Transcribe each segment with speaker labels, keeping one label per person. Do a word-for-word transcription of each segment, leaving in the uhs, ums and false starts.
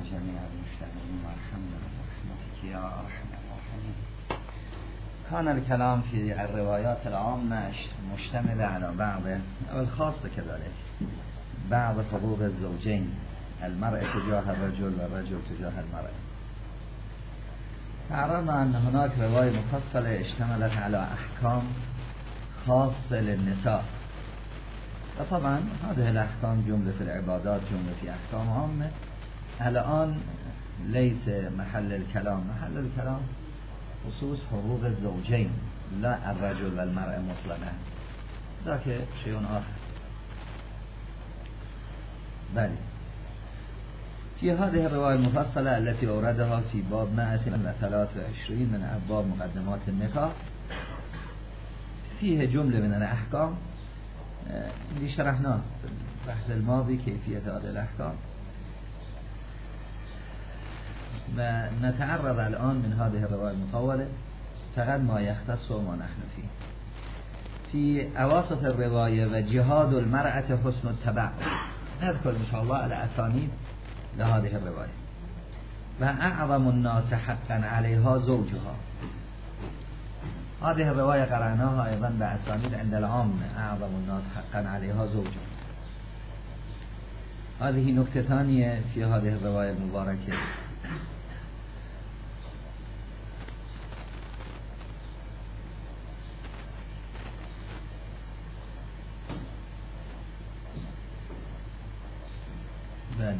Speaker 1: جميع المستمعين والحمد لله برحمتك يا أرحم الراحمين. كان الكلام في الروايات العامة مشتمل على بعض أو الخاصة كذلك بعض حقوق الزوجين، المرأة تجاه الرجل والرجل تجاه المرأة. تعرضنا أن هناك رواية مفصلة اشتملت على أحكام خاصة للنساء، وطبعا هذه الأحكام جملة في العبادات جملة في أحكام عامة. الآن ليس محل الكلام، محل الكلام خصوص حقوق الزوجين لا الرجل والمرأة مطلقا، ذاك شيء آخر. بله، في هذه الرواية المفصلة التي أوردها في باب مائة وثلاثة وعشرين من أبواب مقدمات النكاح فيه جملة من الأحكام اللي شرحناه في البحث الماضي كيفية هذه الأحكام، ونتعرض الآن من هذه الرواية المطولة فقط ما يختص وما نحن فيه. في أواسط الرواية وجهاد المرأة حسن التبع، نذكر إن شاء الله على أسانيد لهذه الرواية. وأعظم الناس حقا عليها زوجها، هذه الرواية قرأناها أيضا بأسانيد عند العامة، أعظم الناس حقا عليها زوجها. هذه نكتة ثانية في هذه الرواية المباركة. بله،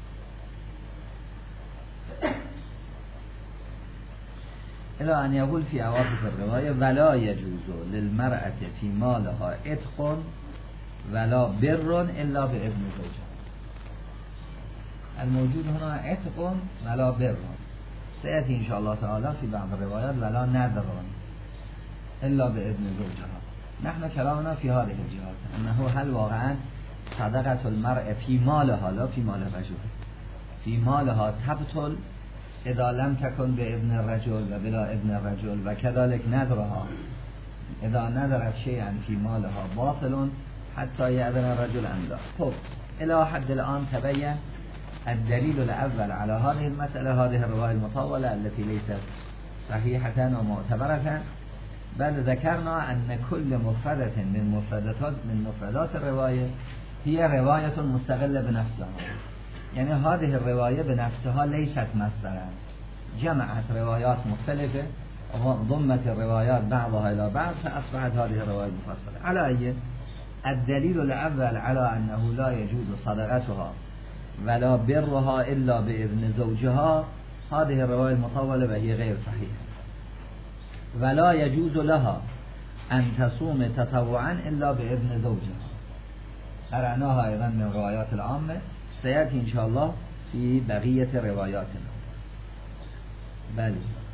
Speaker 1: إلى أن يقول في أواسط الرواية ولا يجوز للمرأة في مالها عتق ولا بر إلا بإذن زوجها. الموجود هنا عتق ولا بر، سيأتي إن شاء الله تعالى في بعض الروايات ولا نذر إلا بإذن زوجها. نحن كلامنا في هذه الجهات أنه هل واقعا صدقة المرأة في مالها لا في مال الرجل، في مالها تبطل إذا لم تكن بإذن الرجل وبلا إذن الرجل، وكذلك نذرها إذا نذرت شيئا في مالها باطل حتى يأذن الرجل أم لا. طب إلى حد الآن تبين الدليل الأول على هذه المسألة هذه الرواية المطولة التي ليست صحيحة ومعتبرة، بل ذكرنا أن كل مفردة من مفردات من مفردات الرواية هي رواية مستقلة بنفسها، يعني هذه الرواية بنفسها ليست مصدرا، جمعت روايات مختلفة وضمت الروايات بعضها إلى بعض فأصبحت هذه الرواية مفصلة. على أي الدليل الأول على أنه لا يجوز صدقتها ولا برها إلا بإذن زوجها هذه الرواية المطولة وهي غير صحيحة. ولا يجوز لها أن تصوم تطوعا إلا بإذن زوجها، قرأناها أيضا من الروايات العامة، سيأتي إن شاء الله في بقية رواياتنا. بل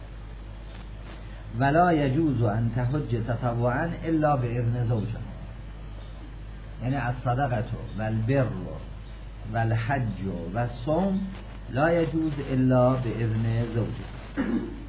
Speaker 1: ولا يجوز أن تحج تطوعا إلا بإذن زوجها، يعني الصدقة والبر والحج والصوم لا يجوز إلا بإذن زوجها.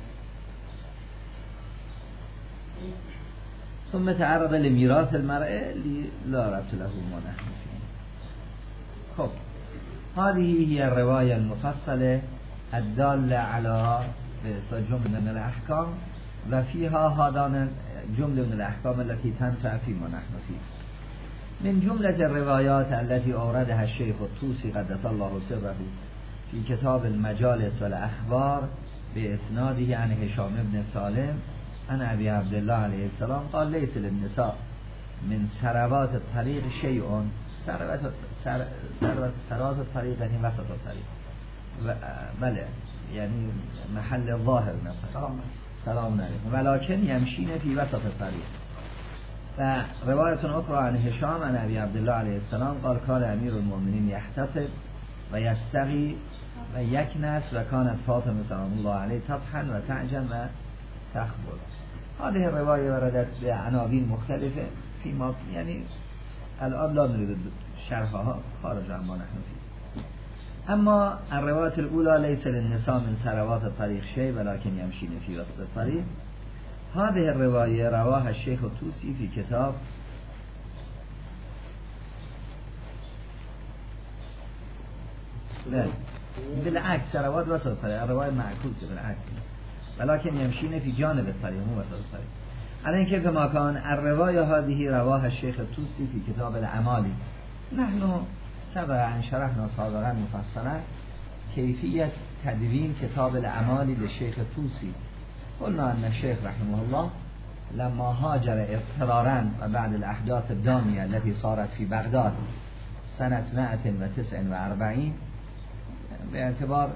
Speaker 1: ثم تعرض لميراث المرأة اللي لا ربط له ما نحن فيه. خب هذه هي الرواية المفصلة الدالة على جملة من الأحكام، وفيها هذان جملة من الأحكام التي تنفع فيما نحن فيه. من جملة الروايات التي أوردها الشيخ الطوسي قدس الله سره في كتاب المجالس والأخبار بإسناده عن هشام بن سالم عن أبي عبد الله عليه السلام قال ليس للنساء من ثروات الطريق شيء. ثروات ثروات الطريق يعني وسط الطريق، بله يعني محل الظاهر مثلا سلام عليكم، ولكن يمشين في وسط الطريق. ورواية أخرى عن هشام عن أبي عبد الله عليه السلام قال كان أمير المؤمنين يحتطب ويستغي ويكنس وكانت فاطمة سلام الله عليه تطحن وتعجن وتخبز. هذه الرواية وردت بعناوين مختلفة فيما يعني الآن لا نريد شرحها خارج عما نحن فيه. أما الرواية الأولى ليس للنساء من ثروات الطريق شيء ولكن يمشين في وسط الطريق، هذه الرواية رواها الشيخ الطوسي في كتاب بالعكس سروات وسط الطريق الرواية معكوسة بالعكس ولكن يمشين في جانب الطريق مو وسط الطريق. على كيف ما كان الرواية هذه رواها الشيخ الطوسي في كتاب الأعمال. نحن سبق أن شرحنا سابقا مفصلا كيفية تدوين كتاب الأعمال للشيخ الطوسي. قلنا أن الشيخ رحمه الله لما هاجر اضطرارا وبعد الأحداث الدامية التي صارت في بغداد سنة مائة وتسعة وأربعين باعتبار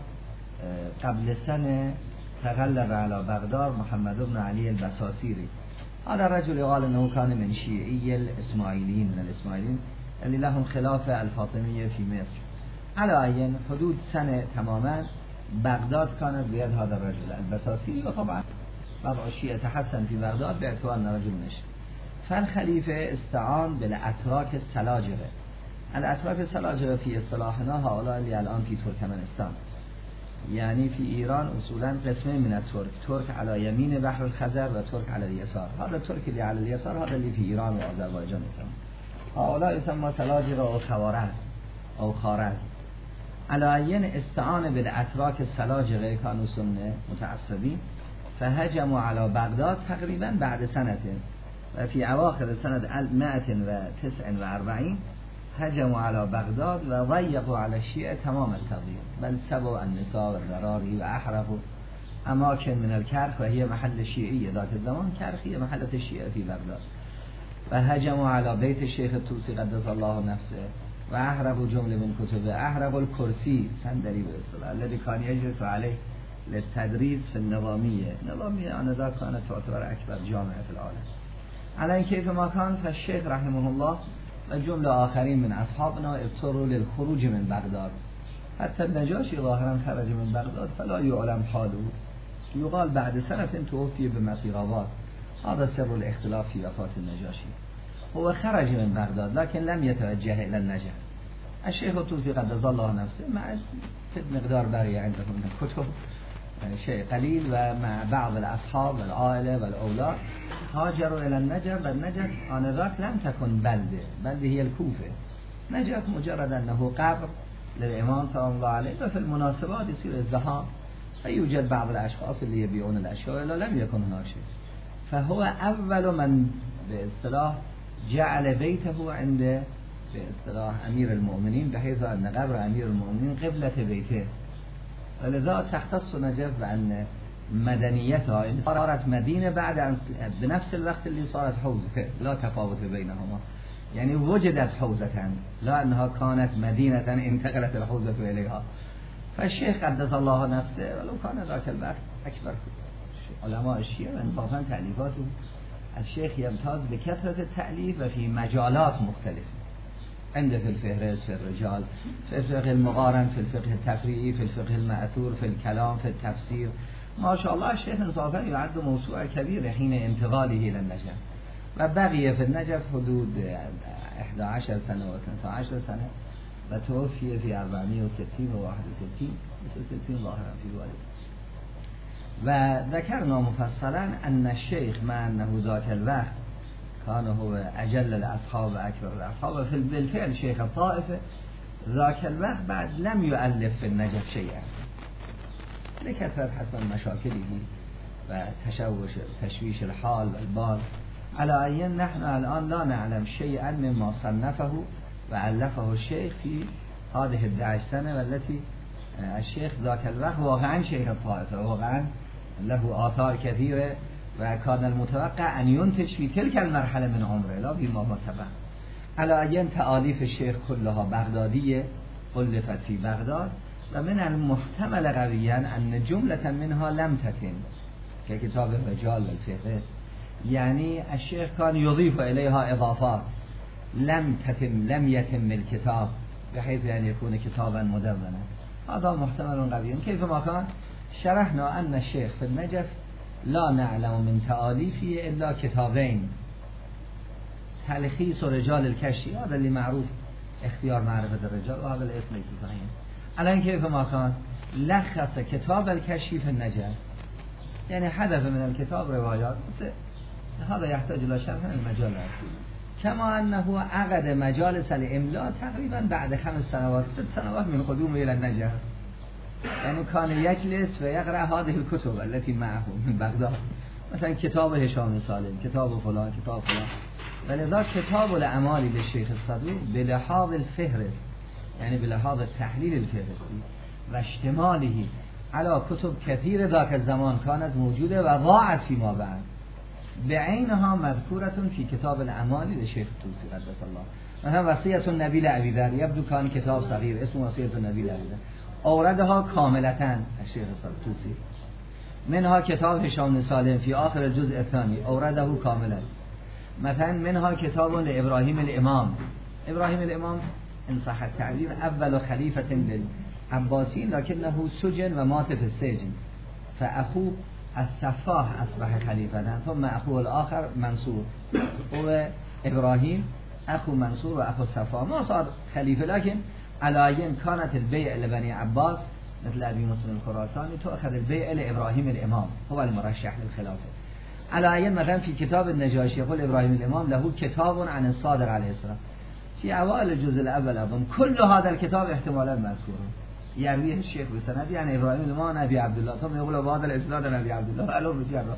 Speaker 1: قبل سنة تغلب على بغداد محمد بن علي البساطيري. هذا الرجل يقال أنه كان من شيعي الإسماعيليين من الإسماعيليين اللي لهم خلافة الفاطمية في مصر. على أي حدود سنة تماما بغداد كانت بيد هذا الرجل البساطيري وطبعا وضع الشيعة تحسن في بغداد باعتبار أن رجل نشر. فالخليفة استعان بالأتراك السلاجقة. الأتراك السلاجقة في اصطلاحنا هؤلاء اللي الآن في ترکمنستان، يعني في إيران أصولا قسمين من الترك، ترك على يمين بحر الخزر و ترك على اليسار. هذا الترك اللي على اليسار هذا اللي في إيران وآذربایجان يسمى. هؤلاء يسمى سلاجقة أو خوارزم أو خارزم. على أين استعان بالأتراك السلاجقة كانوا سنة متعصبين فهجموا على بغداد تقريبا بعد سنة وفي أواخر سنة مائة وتسعة وأربعين هجموا على بغداد وضيقوا على الشيعة تمام التضييق، بل سبوا النساء والذراري وأحرقوا أماكن من الكرخ وهي محل الشيعية ذات الزمان. كرخ هي محلة الشيعة في بغداد. وهجموا على بيت الشيخ الطوسي قدس الله نفسه وأحرقوا جملة من كتبه. أحرقوا الكرسي صندلی بالاصطلاح الذي كان يجلس عليه للتدريس في النظامية. النظامية آنذاك كانت تعتبر أكبر جامعة في العالم. على كيف ما كان فالشيخ رحمه الله و جمله آخرین من اصحابنا اضطروا للخروج من بغداد. حتى النجاشي ظاهرا خرج من بغداد فلا يعلم حاله. يقال بعد سنة توفي بمسيرآباد. هذا سر الاختلاف في وفاة النجاشي. هو خرج من بغداد لكن لم يتوجه إلى النجف. الشيخ الطوسي قدس الله نفسه مع مقدار بقية عندهم من الكتب يعني شيء قليل ومع بعض الأصحاب والعائلة والأولاد هاجروا إلى النجف. والنجف آنذاك لم تكن بلدة، بلدة هي الكوفة. نجف مجرد أنه قبر للإمام صلى الله عليه وفي المناسبات يصير ازدحام فيوجد بعض الأشخاص اللي يبيعون الأشياء إلا لم يكن هناك شيء. فهو أول من باصطلاح جعل بيته عند باصطلاح أمير المؤمنين بحيث أن قبر أمير المؤمنين قبلة بيته. ولذا تختص نجف بأن مدنيتها صارت مدينة بعد أن بنفس الوقت اللي صارت حوزة، لا تفاوت بينهما، يعني وجدت حوزة لا أنها كانت مدينة انتقلت الحوزة إليها. فالشيخ قدس الله نفسه ولو كان ذاك الوقت أكبر علماء الشيعة وانصافا تأليفاته الشيخ يمتاز بكثرة التأليف وفي مجالات مختلفة. عنده في الفهرس في الرجال في الفقه المقارن في الفقه التفريعي في الفقه المأثور في الكلام في التفسير. ما شاء الله الشيخ انصافا يعد موسوعة كبيرة حين انتقاله إلى النجف وبقي في النجف حدود إحدى عشرة سنة و اثنتي عشرة سنة وتوفي في أربعمائة وستين و واحد وستين وستين ظاهرا في والد. وذكرنا مفصلا أن الشيخ مع أنه ذاك الوقت كان هو أجل الأصحاب وأكبر الأصحاب في بالفعل شيخ الطائفة ذاك الوقت بعد لم يؤلف في النجف شيئا لكثرة حسب مشاكله وتشوش تشويش الحال والبال. على أي نحن الآن لا نعلم شيئا مما صنفه وألفه الشيخ في هذه الدعش سنة والتي الشيخ ذاك الوقت واقعا شيخ الطائفة واقعا له آثار كثيرة وكان المتوقع أن ينتج في تلك المرحلة من عمره لا بما ما سبق. على أي تآليف الشيخ كلها بغدادية ألفت في بغداد ومن المحتمل قويا أن جملة منها لم تتم ككتاب الرجال والفهرس، يعني الشيخ كان يضيف إليها إضافات لم تتم لم يتم الكتاب بحيث أن يكون كتابا مدونا. هذا محتمل قوي. كيف ما كان شرحنا أن الشيخ في النجف لا نعلم من تآليفه إلا كتابين، تلخيص رجال الكشي هذا اللي معروف اختيار معرفة الرجال وهذا الاسم ليس صحيح. الآن كيف ما كان لخص كتاب الكشي في النجف يعني حذف من الكتاب روايات هذا يحتاج إلى شرح المجال الأصلي. كما أنه عقد مجالس الإملاء تقريبا بعد خمس سنوات ست سنوات من قدومه إلى النجف یعنی کان یجلس و یقرأ هذه الكتب التي معه من بغداد، مثلا کتاب هشام سالم، کتاب فلان، کتاب فلان. ولذا کتاب الاعمال للشیخ الصدوق به لحاظ الفهرست، یعنی به لحاظ تحلیل الفهرستی و اشتماله على کتب کثیر ذاک الزمان کانت موجوده و ضاع فيما بعد بعینها مذکورتون فی کتاب الاعمال للشیخ الطوسی قدس الله. مثلا وصیت النبی لابی ذر یبدو کان کتاب صغیر اسم وصیت النبی لابی ذر اوردها کاملتاً الشیخ الطوسی. منها کتاب هشام سالم فی آخر الجزء الثانی اورده کاملا. مثلا منها کتاب لابراهیم الامام، ابراهیم الامام ان صح التعبیر اول خلیفة للعباسیین لکنه سجن و مات فی السجن فاخوه السفاح اصبح خلیفة ثم اخوه الاخر منصور و ابراهیم اخو منصور و اخو السفاح ما صار خلیفه، لكن علایین کانت البیع لبنی عباس مثل ابی مسلم الخراسانی تأخذ البیع لابراهیم الامام هو المرشح للخلافه. علایین مثلا في کتاب النجاشی يقول ابراهیم الامام له کتاب عن الصادق علیه السلام في اوائل الجزء الاول اظن كل هذا الكتاب احتمالا مذكور يرويه الشيخ بسند يعني ابراهیم الامام ابي عبد الله ثم يقول بعض الاسناد ابي عبد الله علو بجرا.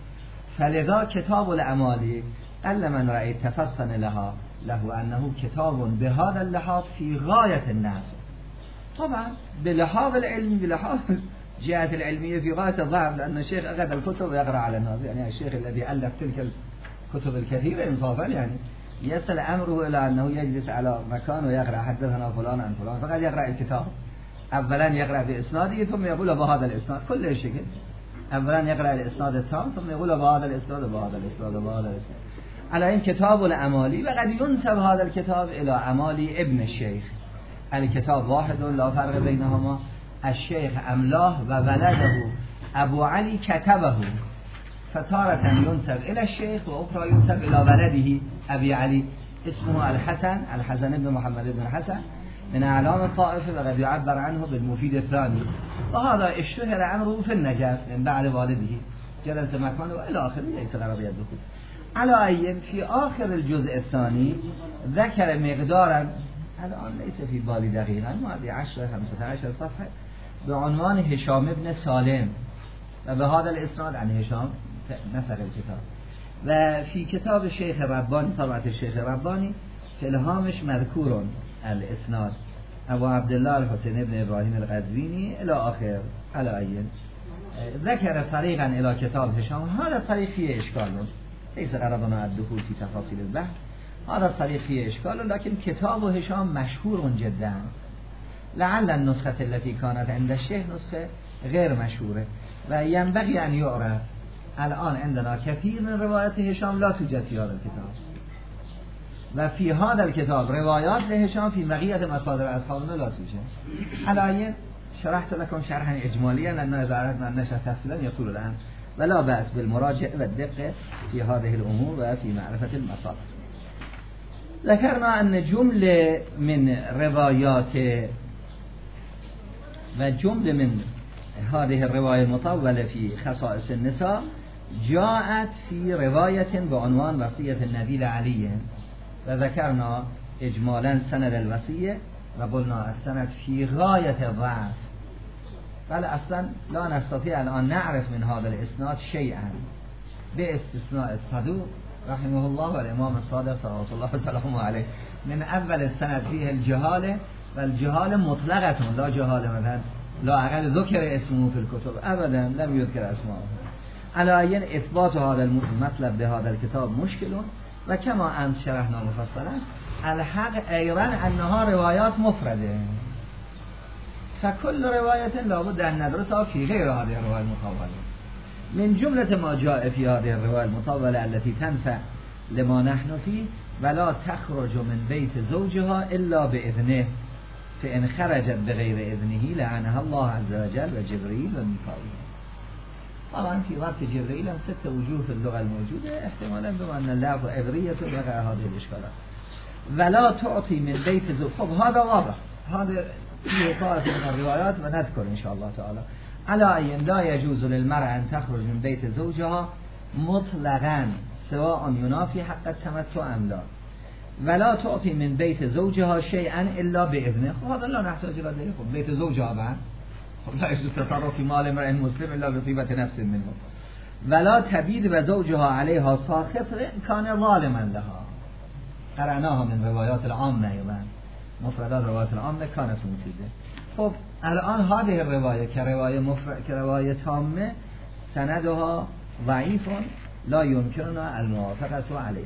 Speaker 1: فلذا كتاب الاعمال قل من رأيت تفطن لها له انه كتاب بهذا اللحاظ في غاية النفع، طبعا بلحاظ العلم بلحاظ جهة العلمية في غاية الضعف، لأن الشيخ أخذ الكتب ويقرأ على الناس، يعني الشيخ الذي ألف تلك الكتب الكثيرة إنصافا يعني يصل أمره إلى أنه يجلس على مكان ويقرأ حدثنا فلان عن فلان، فقد يقرأ الكتاب أولا يقرأ بإسناده ثم يقول بهذا الإسناد كل شيء، أولا يقرأ الإسناد التام ثم يقول بهذا الإسناد وبهذا الإسناد وبهذا الإسناد. على إن كتاب الأعمال وقد ينسب هذا الكتاب إلى أعمال ابن الشيخ، الكتاب واحد لا فرق بينهما، الشيخ أملاه وولده أبو علي كتبه، فتارة ينسب إلى الشيخ وأخرى ينسب إلى ولده أبي علي اسمه الحسن، الحسن بن محمد بن حسن من أعلام الطائفة، وقد يعبر عنه بالمفيد الثاني، وهذا اشتهر أمره في النجف من بعد والده جلس مكانه وإلى آخره ليس غرض الدخول. على أي في آخر الجزء الثاني ذكر مقدارا الآن ليس في بالي دقيقا ما عشرة خمسة عشر صفحة بعنوان هشام بن سالم، وبهذا الإسناد عن هشام نسخ الكتاب. وفي كتاب الشيخ الرباني طبعة الشيخ الرباني في الهامش مذكور الإسناد أبو عبد الله الحسين بن إبراهيم القزويني إلى آخر. على أي ذكر طريقا إلى كتاب هشام، هذا الطريق فيه إشكال، ليس غرضنا الدخول في تفاصيل البحث، هذا الطريق فيه إشكال، لكن كتاب هشام مشهور جدا، لعل النسخة التي كانت عند الشيخ نسخة غير مشهورة وينبغي أن يعرف. الآن عندنا كثير من روايات هشام لا توجد في هذا الكتاب، وفي هذا الكتاب روايات لهشام في بقية مصادر أصحابنا لا توجد. على شرحت لكم شرحا إجماليا لأن إذا أردنا أن نشرح تفصيلا يطول الآن، ولا بأس بالمراجعة والدقة في هذه الأمور وفي معرفة المصادر. ذكرنا أن جملة من روايات وجملة من هذه الرواية المطولة في خصائص النساء جاءت في رواية بعنوان وصية النبي لعلي، وذكرنا إجمالا سند الوصية وقلنا السند في غاية الضعف، بل أصلا لا نستطيع الآن نعرف من هذا الإسناد شيئا باستثناء الصدوق رحمه الله والإمام الصادق صلوات الله وسلامه عليه. من أول السند فيه الجهالة، والجهالة مطلقة لا جهالة مثلا لا أقل ذكر اسمه في الكتب أبدا لم يذكر اسمه. على أي إثبات هذا المطلب بهذا الكتاب مشكل، وكما أن شرحنا مفصلا الحق أيضا أنها روايات مفردة، فكل رواية لابد أن ندرسها في غير هذه الرواية المطولة. من جملة ما جاء في هذه الرواية المطولة التي تنفع لما نحن فيه ولا تخرج من بيت زوجها إلا بإذنه فإن خرجت بغير إذنه لعنها الله عز وجل وجبريل وميكائيل. طبعا في وقت جبريل ست وجوه في اللغة الموجودة، احتمالا بما أن اللفظ عبرية وقع هذه الإشكالات. ولا تعطي من بيت زوج، خب هذا واضح، هذا في طائفة من الروايات ونذكر إن شاء الله تعالى. على أي لا يجوز للمرأة أن تخرج من بيت زوجها مطلقا سواء ينافي حق التمتع أم لا، ولا تعطي من بيت زوجها شيئا إلا بإذنه. هذا لا نحتاج إلى ذلك، بيت زوجها بعد لا يجوز تصرف في مال امرئ مسلم الا بطیبة نفس منه ولا تبید و زوجها علیها ساخط کان ظالما لها. قرأناها من روایات العامه من مفردات روایات العامه کانت مفیده. خب الان هذه الروايه که روایه مفرد که روایه تامه سندها ضعیف لا يمكننا الموافقه عليه.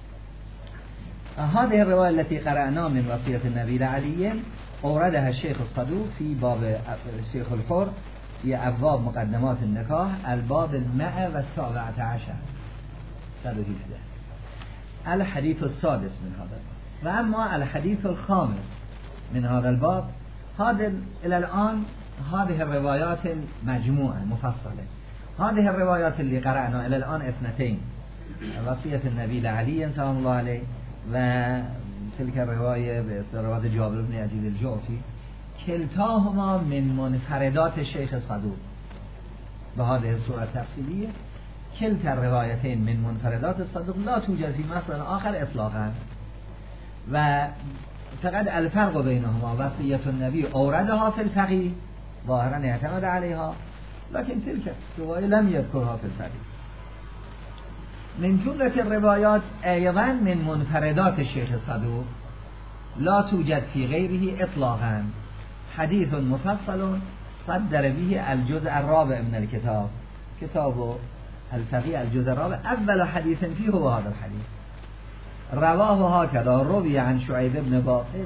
Speaker 1: هذه الروايه التي قرأنا من وصيه النبي لعلي اوردها الشيخ الصدوق في باب الشيخ الحر في ابواب مقدمات النكاح الباب المائة والسابعة عشر صد و هفده. الحديث السادس من هذا الباب. وأما الحديث الخامس من هذا الباب هذا إلى الآن هذه الروايات المجموعة مفصلة. هذه الروايات اللي قرأنا إلى الآن اثنتين وصية النبي لعلي سلام الله عليه وتلك الرواية برواية جابر بن يزيد الجعفي كلتاهما من منفردات الشيخ الصدوق بهذه الصورة التفصيلية. كلتا الروايتين من منفردات الصدوق لا توجد في مصدر آخر إطلاقا و فقد الفرق بينهما وصية النبي أوردها في الفقيه ظاهرا اعتمد عليها لكن تلك الرواية لم يذكرها في الفقيه. من جملة الروايات أيضا من منفردات الشيخ الصدوق لا توجد في غيره إطلاقا حديث مفصل صدر به الجزء الرابع من الكتاب كتاب الفقيه الجزء الرابع أول حديث فيه هو هذا الحديث رواه هكذا روي عن شعيب بن باقر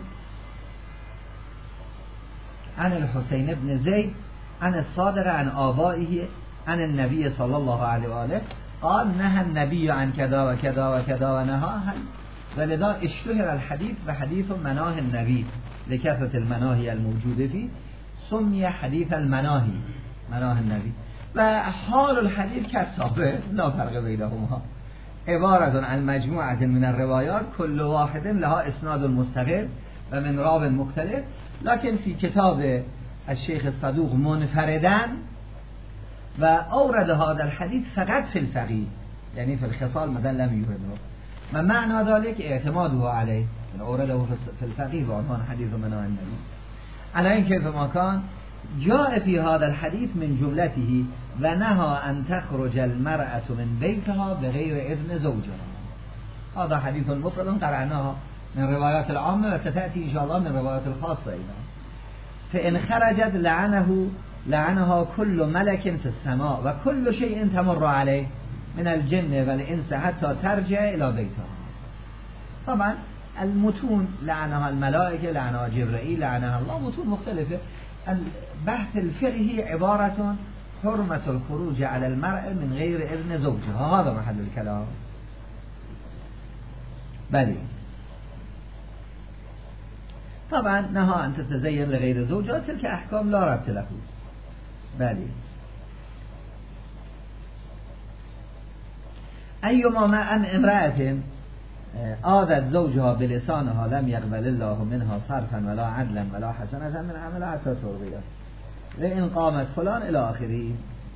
Speaker 1: عن الحسين بن زيد عن الصادق عن آبائه عن النبي صلى الله عليه وآله قال نهى النبي عن كذا وكذا وكذا ونهى ولذا اشتهر الحديث بحديث مناه النبي لكثرة المناهي الموجودة فيه سمي حديث المناهي مناه النبي. وحال الحديث كالسابق لا فرق بينهما عبارة عن مجموعة من الروايات كل واحد لها اسناد مستقل و من راو مختلف لكن في كتاب الشيخ الصدوق منفردا و اورد هذا الحديث فقط في الفقيه يعني في الخصال مثلا لم يورده ما معنى ذلك اعتماده عليه اورده في الفقيه بعنوان حديث مناه النبي على این كيف ما كان جاء في هذا الحديث من جملته ونهى أن تخرج المرأة من بيتها بغير إذن زوجها. هذا حديث مفرد قرأناها من روايات العامة وستأتي إن شاء الله من روايات الخاصة أيضا. فإن خرجت لعنه لعنها كل ملك في السماء وكل شيء تمر عليه من الجن والإنس حتى ترجع إلى بيتها. طبعا المتون لعنها الملائكة لعنها جبرائيل لعنها الله متون مختلفة. البحث الفقهي عبارة حرمة الخروج على المرأة من غير إذن زوجها هذا محل الكلام. بلي طبعا نهى أن تتزين لغير زوجها تلك أحكام لا ربط له. بلي أيما ما أن امرأة آذت زوجها بلسانها لم يقبل الله منها صرفا ولا عدلا ولا حسنة من عملها حتى ترضيه وإن قامت فلان إلى آخره.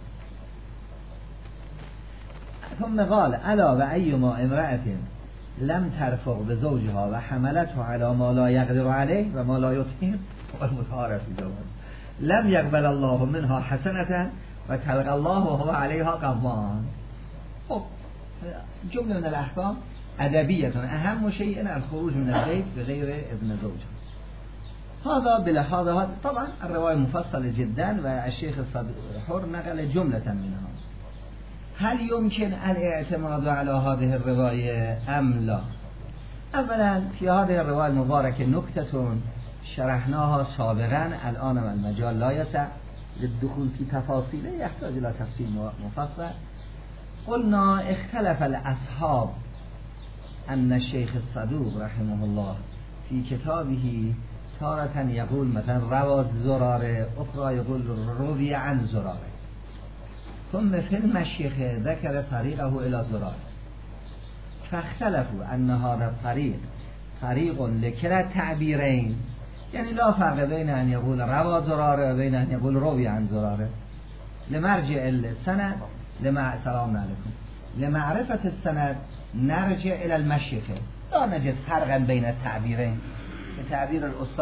Speaker 1: ثم قال ألا وأيما امرأة لم ترفق بزوجها وحملته على ما لا يقدر عليه وما لا يطيق والمتعارف في زوجها لم يقبل الله منها حسنة وتلقى الله وهو عليها غضبان. خب جملة من الأحكام أدبية أهم شيء الخروج من البيت بغير إذن زوجها. هذا بلحاظ هذا طبعا الرواية مفصلة جدا والشيخ الحر نقل جملة منها. هل يمكن الاعتماد على هذه الرواية أم لا؟ أولا في هذه الرواية المباركة نكتة شرحناها سابقا الآن والمجال لا يسع للدخول في تفاصيله يحتاج إلى تفصيل مفصل. قلنا اختلف الأصحاب أن الشيخ الصدوق رحمه الله في كتابه تارة يقول مثلا روى زراره أخرى يقول روي عن زراره ثم في المشيخ ذكر طريقه إلى زراره فاختلفوا أن هذا الطريق طريق لكلا التعبيرين يعني لا فرق بين أن يقول روى زراره وبين أن يقول روي عن زراره. لمرجع السند لمع سلام عليكم لمعرفة السند نرجع إلى المشيخ لا نجد فرقا بين التعبيرين. تعبير الأستاذ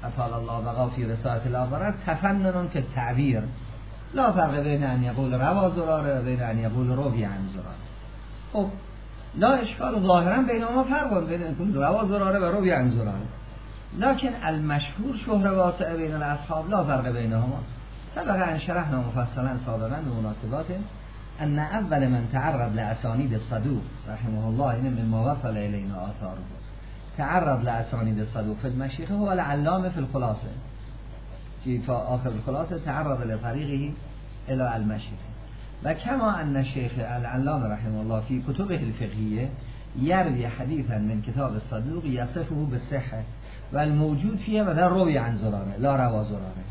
Speaker 1: اطال الله بقا فی رسالة الاخرى تفنن که تعبیر لا فرق بین ان یقول روا زراره و بین ان یقول روی عن زراره. خب لا اشکال ظاهرا بینهما فرق بین روا زراره و روی عن زراره، لكن المشهور شهر واسع بین الاصحاب لا فرق بینهما. سبق ان شرحنا مفصلا سابقا به مناسبات ان اول من تعرض لاسانید الصدوق رحمه الله این مما وصل الینا آثاره تعرض لاسانید الصدوق في المشيخة هو العلامة في الخلاصة في آخر الخلاصة تعرض لطريقه الى المشيخة. وكما ان الشيخ العلامة رحمه الله في كتبه الفقهية يروي حديثا من كتاب الصدوق يصفه بالصحة والموجود فيه مثلا روي عن زراره لا روا زراره.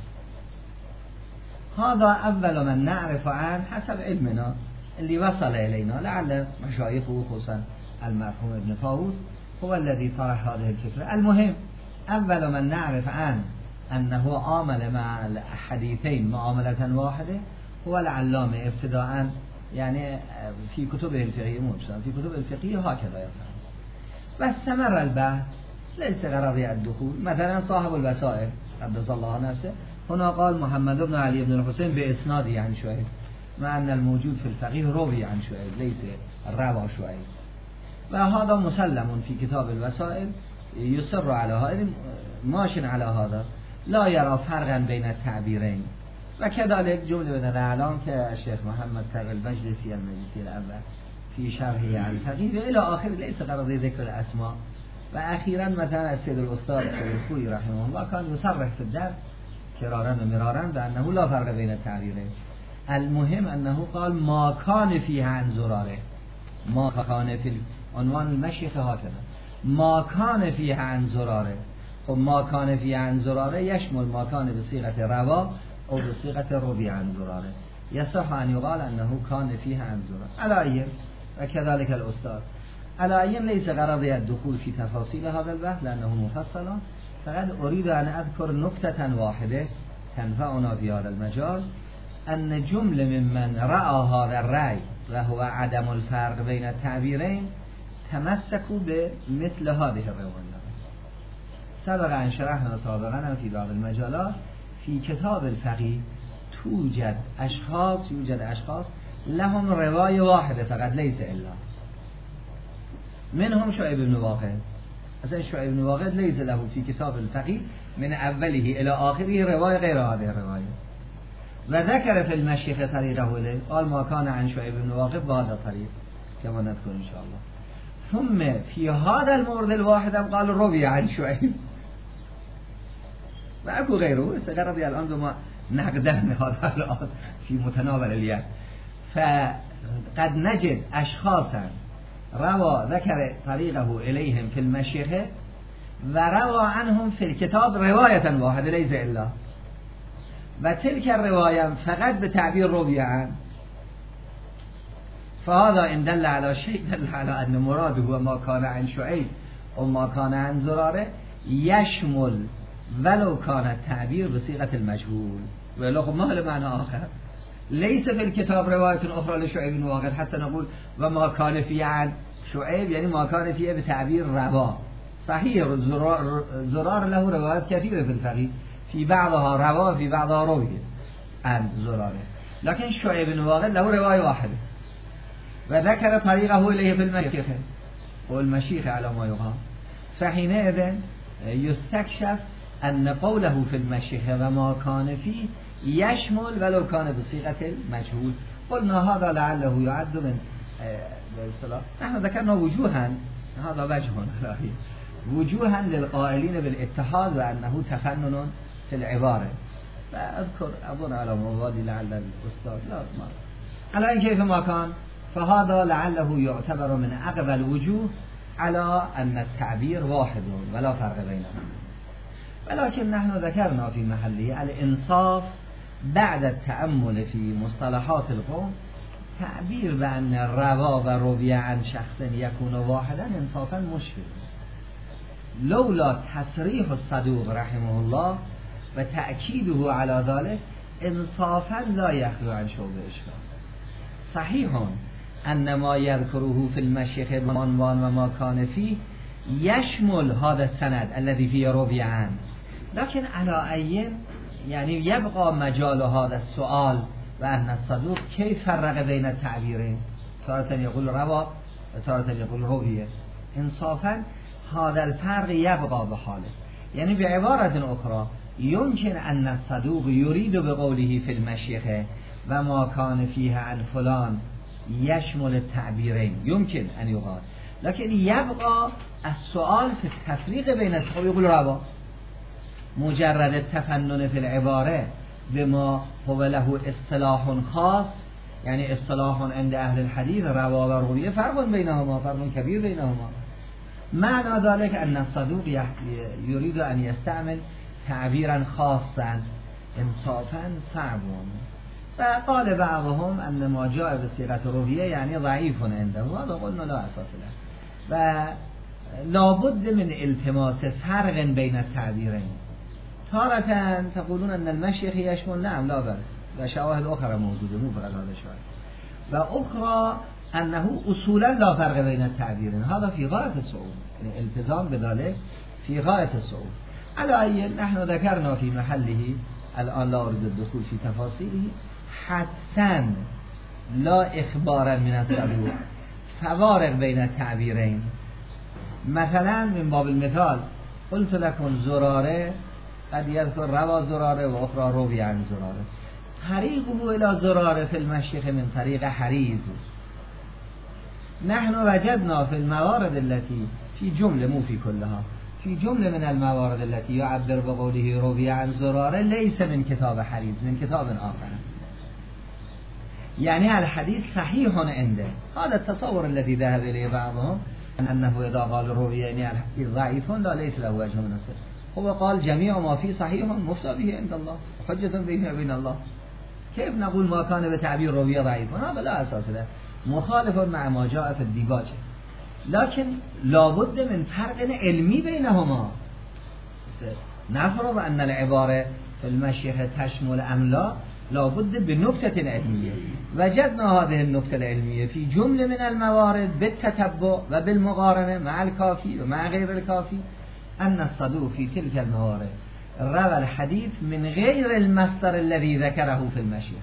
Speaker 1: هذا أول من نعرف عنه حسب علمنا اللي وصل إلينا، لعل مشايخه خصوصا المرحوم ابن طاووس هو الذي طرح هذه الفكرة. المهم أول من نعرف عنه أنه عامل مع الحديثين معاملة واحدة هو العلامة ابتداء، يعني في كتبه الفقهية موجودة في كتب الفقهية هكذا يفهم. واستمر البحث ليس غرضي الدخول. مثلا صاحب الوسائل قدس الله نفسه هنا قال محمد بن علي بن الحسين بإسناده عن شعيب، مع أن الموجود في الفقيه روي عن شعيب ليس روى شعيب. وهذا مسلم في كتاب الوسائل يصر على هذا ماش على هذا لا يرى فرقا بين التعبيرين. وكذلك جملة من الأعلام كالشيخ محمد تغ المجلسي المجلسي الأول في شرحه عن الفقيه وإلى آخر ليس غرض ذكر الأسماء. وأخيرا مثلا السيد الأستاذ السيد الخوئي رحمه الله كان يصرح في الدرس كرارا ومرارا بأنه لا فرق بين التعبيرين. المهم أنه قال ما كان فيه عن زراره، ما كان في عنوان المشيخة هكذا ما كان فيه عن زراره. خب ما كان فيه عن زراره يشمل ما كان بصيغة روا أو بصيغة روي عن زراره. يصح أن يقال أنه كان فيه عن زراره. على أي وكذلك الأستاذ على أي ليس غرضي الدخول في تفاصيل هذا البحث لأنه مفصل، فقد أريد أن أذكر نكتة واحدة تنفعنا في هذا المجال، أن جملة ممن رأى هذا الرأي وهو عدم الفرق بين التعبيرين تمسكوا بمثل هذه الروايات. سبق أن شرحنا سابقا في بعض المجالات في كتاب الفقيه توجد أشخاص يوجد أشخاص لهم رواية واحدة فقط ليس إلا منهم شعيب بن واقد. مثلا شعيب بن واقد ليس له في كتاب الفقيه من أوله إلى آخره رواية غير هذه الرواية. وذكر في المشيخة طريقه إليه قال ما كان عن شعيب بن واقد بهذا الطريق كما نذكر إن شاء الله. ثم في هذا المورد الواحد قال روي عن شعيب وأكو غيره استقرضي الآن بما نقدم هذا الآن في متناول اليد. فقد نجد أشخاصا روى ذكر طريقه إليهم في المشيخة وروى عنهم في الكتاب رواية واحدة ليس إلا، وتلك الرواية فقط بتعبير روي عن. فهذا إن دل على شيء دل على أن مراده هو ما كان عن شعيب وما كان عن زراره يشمل ولو كان التعبير بصيغة المجهول ولو ما له معنى آخر. ليس في الكتاب رواية أخرى لشعيب بن واقد حتى نقول وما كان فيه عن شعيب يعني ما كان فيه بتعبير روا. صحيح زرار, زرار له روايات كثيرة في الفقيه في بعضها روا في بعضها روي عن زراره، لكن شعيب بن واقد له رواية واحدة وذكر طريقه إليه في المشيخة والمشيخة على ما يقال. فحينئذ يستكشف أن قوله في المشيخة وما كان فيه يشمل ولو كان بصيغة المجهول. قلنا هذا لعله يعد من بالاصطلاح نحن ذكرنا وجوها، هذا وجه وجوها للقائلين بالاتحاد وأنه تفنن في العبارة. فأذكر أظن على موالي لعل الأستاذ لا ما على أن كيف ما كان فهذا لعله يعتبر من أقوى الوجوه على أن التعبير واحد ولا فرق بينهم. ولكن نحن ذكرنا في محله الإنصاف بعد التأمل في مصطلحات القوم تعبير بأن الروا و روی عن شخص يكون واحدا انصافا مشكل، لولا تصريح الصدوق رحمه الله و تأكيده على ذلك انصافا لا يخلو عن شوب اشكال. صحيح أن ما يذكره في المشيخة بعنوان وما كان فيه يشمل هذا السند الذي فيه روي عنه، لكن على عین یعنی یبقى مجال هذا السؤال و ان الصدوق کی فرق بین التعبیرین تارة یقول روا و تارة یقول رویه انصافا هذا الفرق یبقى بحاله یعنی بعبارت اخرى يمكن ان الصدوق يريد بقوله في المشيخه و ما كان فيه عن فلان يشمل التعبيرين يمكن ان يقال لكن يبقى السؤال في التفريق بين التعبير يقول روا مجرد التفنن في العبارة بما هو له اصطلاح خاص يعني اصطلاح عند اهل الحديث روا و رویه فرق بينهما فرق كبير بينهما معنى ذلك ان الصدوق يريد ان يستعمل تعبيرا خاصا انصافا صعب فقال بعضهم ان ما جاء بصيغه رویه يعني ضعيف عنده وهذا قلنا لا اساس له و لابد من التماس فرق بين التعبيرين تارة تقولون ان المشيخ يشمل نعم لا بأس و شواهد اخرى موجوده مو فقط هذا شاهد و اخرى انه اصولا لا فرق بين التعبيرين هذا في غاية الصعوبة يعني التزام بذلك في غاية الصعوبة على أي نحن ذكرنا في محله الآن لا أريد الدخول في تفاصيله حدثا لا إخبارا من الصدوق فوارق بين التعبيرين مثلا من باب المثال قلت لكم زراره قد يذكر روا زراره و اخرى روی عن زراره طريقه الى زراره في المشيخ من طريق حريز نحن وجدنا في الموارد التي في جملة مو في كلها في جملة من الموارد التي يعبر بقوله روي عن زراره ليس من كتاب حريز من كتاب آخر يعني الحديث صحيح عنده هذا التصور الذي ذهب إليه بعضهم أنه إذا قال روي يعني الحديث ضعيف لا ليس له وجه من الصدق هو قال جميع ما فيه صحيح مفتى به عند الله حجة بينه وبين الله كيف نقول ما كان بتعبير روي ضعيف هذا لا أساس له مخالف مع ما جاء في الديباج لكن لابد من فرق علمي بينهما نفرض أن العبارة في المشيخ تشمل أم لا لابد بنكتة علمية وجدنا هذه النكتة العلمية في جملة من الموارد بالتتبع وبالمقارنة مع الكافي ومع غير الكافي أن الصدوق في تلك الموارد روى الحديث من غير المصدر الذي ذكره في المشيخ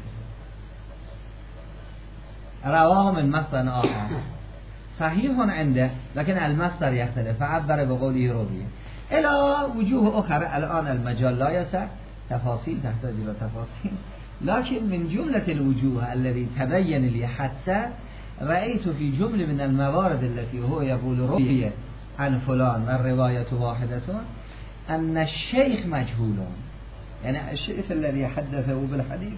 Speaker 1: رواه من مصدر آخر صحيح عنده لكن المصدر يختلف فعبر بقوله رويه إلى وجوه أخرى الآن المجال لا يسع تفاصيل تحتاج إلى تفاصيل لكن من جملة الوجوه الذي تبين لي حتى رأيت في جملة من الموارد التي هو يقول رويه عن فلان والرواية واحدة أن الشيخ مجهول يعني الشيخ الذي حدثه بالحديث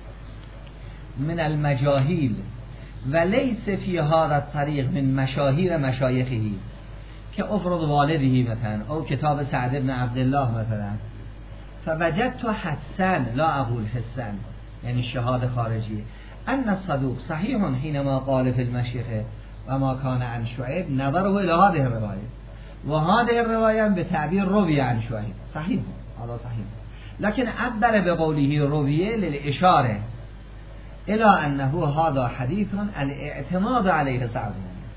Speaker 1: من المجاهيل وليس في هذا الطريق من مشاهير مشايخه كأفرض والده مثلا أو كتاب سعد بن عبد الله مثلا فوجدت حدسا لا أقول حسا يعني الشهادة خارجية أن الصدوق صحيح حينما قال في المشيخ وما كان عن شعيب نظره إلى هذه الرواية وهذه الرواية بتعبير روي عن شعيب صحيح هذا صحيح لكن عبر بقوله روي للإشارة إلى أنه هذا حديث الاعتماد عليه صعب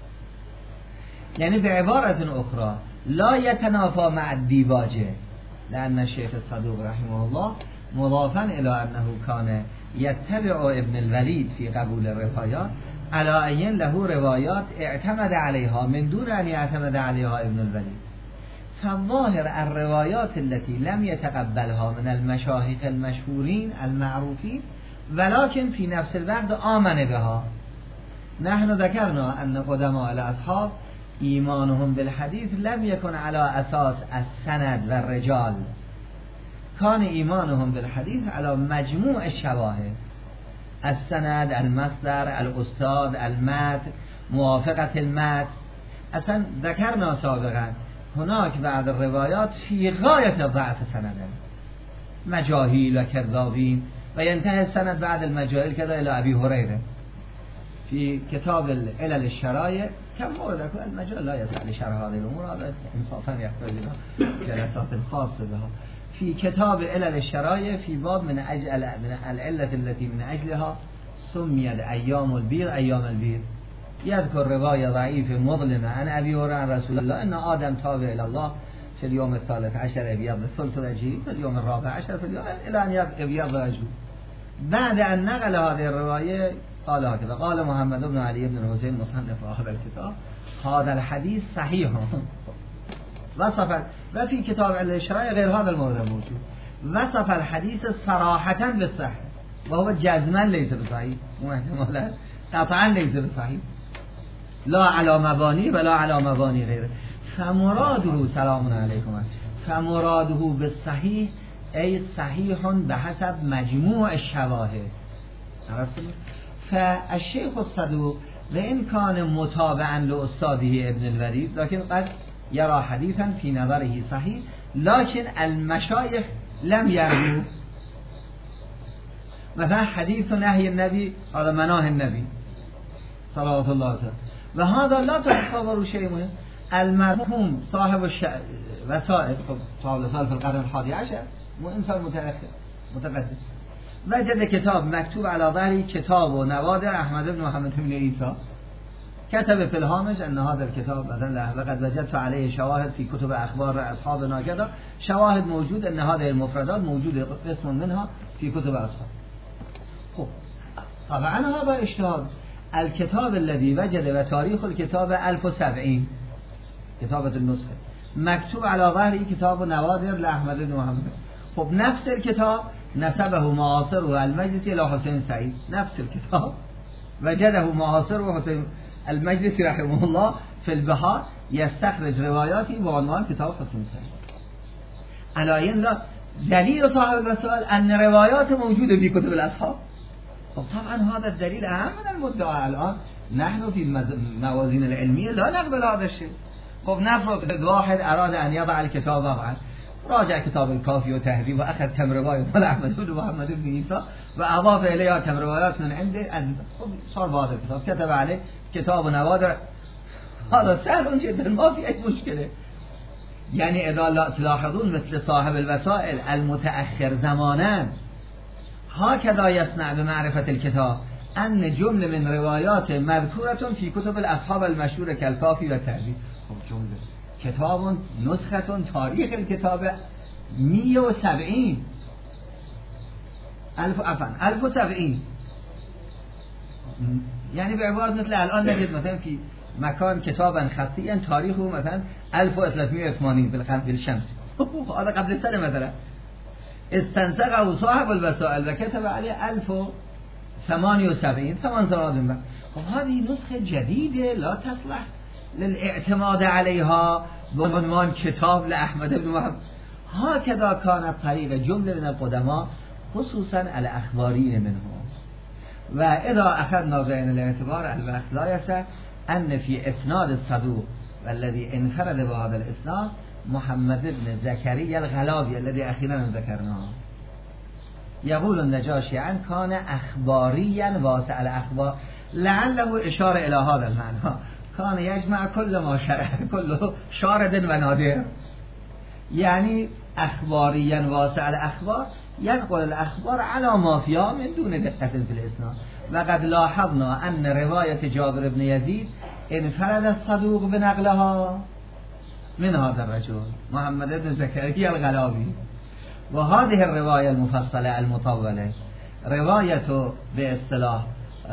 Speaker 1: يعني بعبارة أخرى لا يتنافى مع الديباجة لأن الشيخ الصدوق رحمه الله مضافا إلى أنه كان يتبع ابن الوليد في قبول الروايات على أين له روايات اعتمد عليها من دون أن يعتمد عليها ابن الوليد فالظاهر الروايات التي لم يتقبلها من المشايخ المشهورين المعروفين ولكن في نفس الوقت آمن بها نحن ذكرنا أن قدماء الأصحاب إيمانهم بالحديث لم يكن على أساس السند والرجال كان إيمانهم بالحديث على مجموع الشواهد السند المصدر الأستاذ المتن موافقة المتن اصلا ذكرنا سابقا هناك بعض الروايات في غاية ضعف سند مجاهيل وكذابين وينتهي السند بعد المجاهيل كذا إلى أبي هريرة في كتاب العلل الشرايع كم مورد المجال لا يسع لشرح هذه الأمور هذا إنصافا يحتاج إلى جلسات خاصة بها في كتاب علل الشرايع في باب من أجل من العلة التي من أجلها سميت أيام البيض أيام البيض يذكر رواية ضعيفة مظلمة عن أبي هريرة عن رسول الله أن آدم تابع إلى الله في اليوم الثالث عشر ابيض الثلث رجيب في اليوم الرابع عشر في اليوم الى ان ابيض رجيب. بعد ان نقل هذه الروايه قال هكذا: قال محمد بن علي بن الحسين مصنف هذا الكتاب: هذا الحديث صحيح. وصف وفي كتاب الشرائع غير هذا المورد موجود. وصف الحديث صراحة بالصحة وهو جزما ليس بصحيح، واحتمالا قطعا ليس بصحيح، لا على مباني ولا على مباني غيره. فمراده سلام علیکم فمراده بالصحيح أي صحيح بحسب مجموع الشواهد. فالشيخ الصدوق وإن كان متابعا لأستاذه ابن الوريد لكن قد يرى حديثا في نظره صحيح، لكن المشايخ لم يروا. مثلا حديث نهي النبي هذا مناه النبي صلوات الله عليه وهذا لا تتصور شيء مهم. المرحوم صاحب الش... وسائل صاحب سال في القرن الحادي عشر مو انسان متأخر متقدم، وجد كتاب مكتوب على ظهره كتاب و نوادر احمد بن محمد بن عيسى، كتب في الهامش ان هذا الكتاب مثلا لقد وجدت عليه شواهد في كتب اخبار اصحابنا كذا، شواهد موجود ان هذه المفردات موجوده قسم منها في كتب اصحاب. خب طبعا هذا اجتهاد. الكتاب الذي وجد وتاريخ الكتاب ألف وسبعين كتابة النسخة مكتوب على ظهره كتاب نوادر لأحمد بن محمد. خب نفس الكتاب نسبه معاصر والمجلسي إلى حسين سعيد، نفس الكتاب وجده معاصر وحسين المجلسي رحمه الله في البحار يستخرج رواياته بعنوان كتاب حسين سعيد. على لا دليل صاحب الوسائل أن روايات موجودة في كتب الأصحاب. طبعا هذا الدليل أهم من المدعى. الآن نحن في الموازين العلمية لا نقبل هذا الشيء. خب نفرض واحد أراد أن يضع الكتاب وضعا، راجع كتاب الكافي وتهذيب وأخذ كم رواية من أحمد بن محمد بن عيسى وأضاف إليها كم روايات من عنده، صار هذا الكتاب كتب عليه كتاب نوادر. هذا سهل جدا ما في أي مشكلة. يعني إذا لا تلاحظون مثل صاحب الوسائل المتأخر زمانا هكذا يصنع بمعرفة الكتاب أن جملة من روايات مذكورة في كتب الأصحاب المشهورة كالكافي والتهذيب. كتاب نسخة تاريخ الكتاب مئة وسبعين ألف عفوا ألف وسبعين، يعني بعبارة مثل الآن نجد مثلا في مكان كتابا خطيا تاريخه مثلا ألف وثلاثمئة وثمانين بالشمس هذا قبل السنة مثلا، استنسخه صاحب الوسائل وكتب عليه ألف وثمانية وسبعين ثمان سنوات من بعد. وهذه نسخة جديدة لا تصلح للاعتماد عليها بعنوان كتاب لأحمد بن محمد. هكذا كانت طريقة جملة من القدماء خصوصا الأخبارين منهم. وإذا أخذنا بعين الاعتبار الوقت لا يسع أن في إسناد الصدوق والذي انفرد بهذا الإسناد محمد بن زكريا الغلابي الذي أخيرا ذكرناه. يقول النجاشي عن كان أخباريا واسع الأخبار، لعله إشارة إلى هذا المعنى، كان يجمع كل ما شرع كله شارد ونادر، يعني أخباريا واسع الأخبار ينقل الأخبار على ما فيها من دون دقة في الإسناد. وقد لاحظنا أن رواية جابر بن يزيد انفرد الصدوق بنقلها من هذا الرجل محمد بن زكريا الغلابي. وهذه الرواية المفصلة المطولة رواية باصطلاح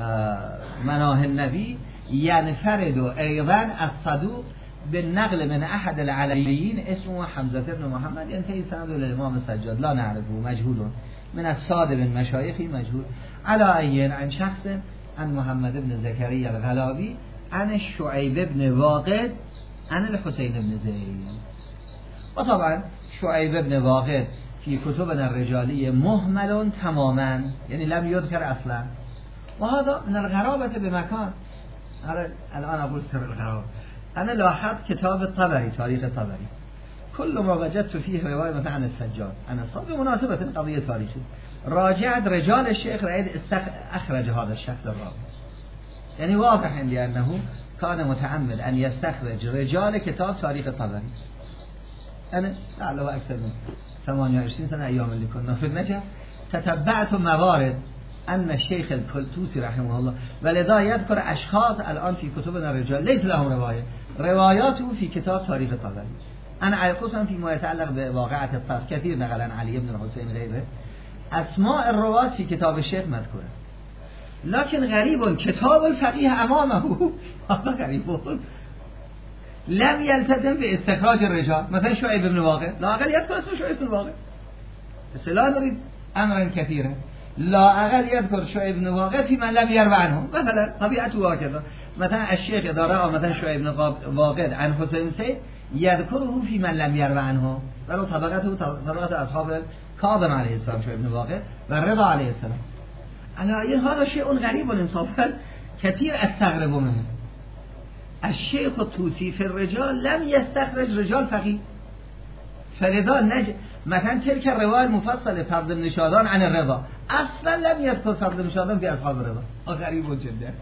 Speaker 1: مناه النبي ينفرد أيضا الصدوق بالنقل من أحد العلويين اسمه حمزة بن محمد ينتهي سنده للإمام السجاد لا نعرفه مجهول من الصادق من مشايخي مجهول على أين عن شخص عن محمد بن زكريا الغلابي عن الشعيب بن واقد عن الحسين بن زيد. وطبعا شعيب بن واقد في كتبنا الرجالية مهمل تماما، يعني لم يذكر أصلا، وهذا من الغرابة بمكان. هذا الآن أقول سر الغرابة. أنا لاحظت كتاب الطبري تاريخ الطبري كل ما وجدت فيه رواية مثلا عن السجاد أنا صار بمناسبة قضية تاريخي راجعت رجال الشيخ رأيت أخرج هذا الشخص الرابع، يعني واضح عندي أنه كان متعمد أن يستخرج رجال كتاب تاريخ الطبري. أنا لعله أكثر من ثمانية وعشرين سنة أيام اللي كنا في النجف تتبعت موارد أن الشيخ الكلتوسي رحمه الله ولذا يذكر أشخاص الآن في كتبنا الرجال ليس لهم رواية، رواياته في كتاب تاريخ الطبري انا خصوصا فيما يتعلق بواقعة الطرف كثير نقل عن علي بن الحسين غيره اسماء الرواة في كتاب الشيخ مذكورة، لكن غريب كتاب الفقيه امامه هذا غريب لم يلتزم باستخراج الرجال. مثلا شعيب بن واقد لا اقل يذكر اسم شعيب بن واقد، بس لا نريد امرا كثيرا، لا اقل يذكر شعيب بن واقد في من لم يروى عنه. مثلا طبيعته هكذا، مثلا الشيخ اذا راى مثلا شعيب بن واقد عن حسين سيد يذكره في من لم يروى عنه، ولو طبقته طبقه اصحاب كاظم عليه السلام شعيب بن واقد و رضا عليه السلام. على هذا شيء غريب انصافا كثير استغرب منه. الشيخ الطوسي في الرجال لم يستخرج رجال فقيه، فلذا نج... مثلا تلك الرواية المفصلة فضل بن شادان عن الرضا اصلا لم يذكر فضل بن شادان في اصحاب الرضا، غريب جدا.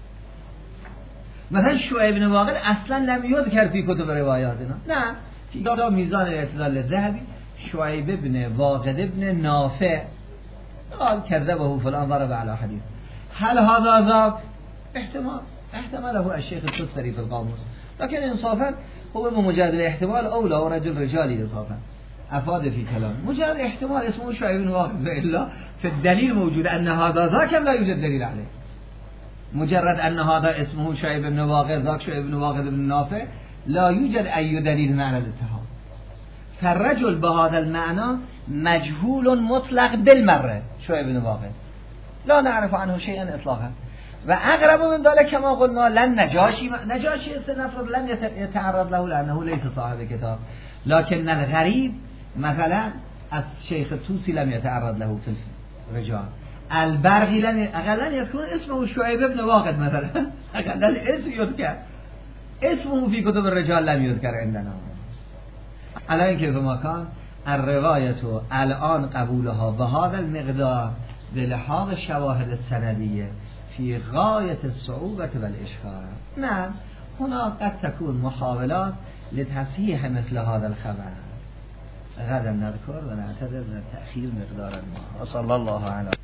Speaker 1: مثلا شعيب بن واقد اصلا لم يذكر في كتب روایاتنا، نه في کتاب میزان الاعتدال الذهبی شعيب بن واقد بن نافع قال كذبه فلان ضرب على حديث. هل هذا ذاك؟ احتمال احتماله الشيخ التستري في القاموس، لكن انصافا هو بمجرد الاحتمال اولى ورجل رجالي انصافا افاد في كلام مجرد احتمال اسمه شعيب بن واقد، والا في الدليل موجود ان هذا ذاك لا يوجد دليل عليه. مجرد ان هذا اسمه شعيب بن واقد ذاك شعيب بن واقد بن نافع لا يوجد اي دليل معنى الاتهام. فالرجل بهذا المعنى مجهول مطلق بالمره شعيب بن واقد لا نعرف عنه شيئا اطلاقا. و اقرب من ذلك كما قلنا لن نجاشي نجاشي نفرض لن يتعرض له لانه ليس صاحب كتاب، لكن الغريب مثلا الشيخ الطوسي لم يتعرض له في الرجال، البرغي لم اقلا يكون اسمه شعيب بن واقد مثلا اقلا الاسم يذكر، اسمه في كتب الرجال لم يذكر عندنا. الان كيف ما كان الرواية الان قبولها بهذا المقدار بلحاظ الشواهد السندية في غاية الصعوبة والإشكال. نعم هنا قد تكون محاولات لتصحيح مثل هذا الخبر. غدا نذكر ونعتذر من التأخير مقدارا ما. وصلى الله على